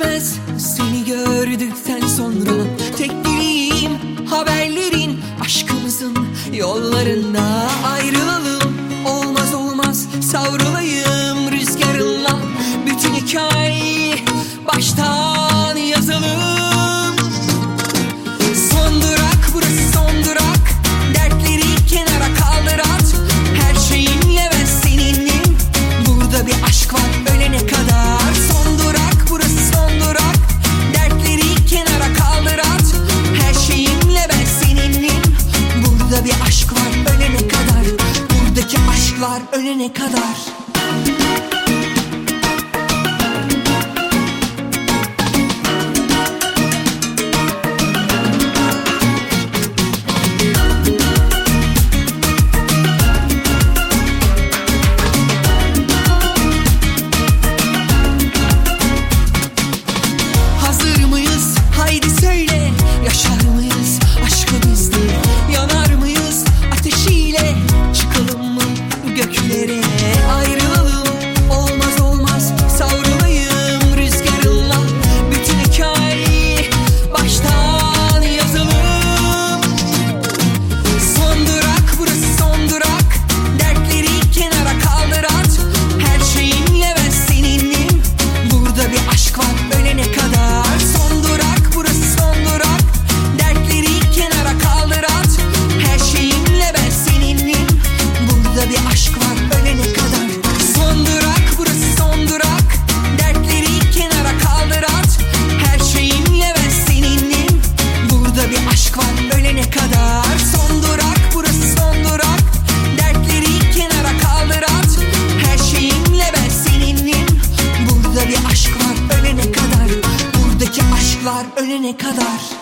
geçmez seni gördükten sonra. Tek dileğim haberlerin, aşkımızın yollarında ayrılalım. Olmaz olmaz savrulayım rüzgarınla, bütün hikayeyi baştan yazalım. Son durak burası, son durak, dertleri kenara kaldır at. Her şeyimle ben seninim, burada bir aşk var ölene kadar. Son durak burası, son durak, dertleri kenara kaldır at. Her şeyimle ben seninim, burada bir aşk var ölene kadar. Buradaki aşklar ölene kadar. Hazır mıyız? Haydi söyle, yaşar mıyız aşkı bizde? Yanar mıyız ateşiyle, çıkalım mı göklere? Ayrılalım, olmaz olmaz savrulayım rüzgarınla, bütün hikayeyi baştan yazalım. Son durak burası, son durak, dertleri kenara kaldır at. Her şeyimle ben seninim, burada bir aşk var ölene kadar. Son durak burası, son durak, dertleri kenara kaldır at. Her şeyimle ben seninim, burada bir aşk var ölene kadar. Son durak burası, son durak, dertleri kenara kaldır at. Her şeyimle ben seninim, burada bir aşk var ölene kadar. Son durak burası, son durak, dertleri kenara kaldır at. Her şeyimle ben seninim, burada bir aşk var ölene kadar. Buradaki aşklar ölene kadar.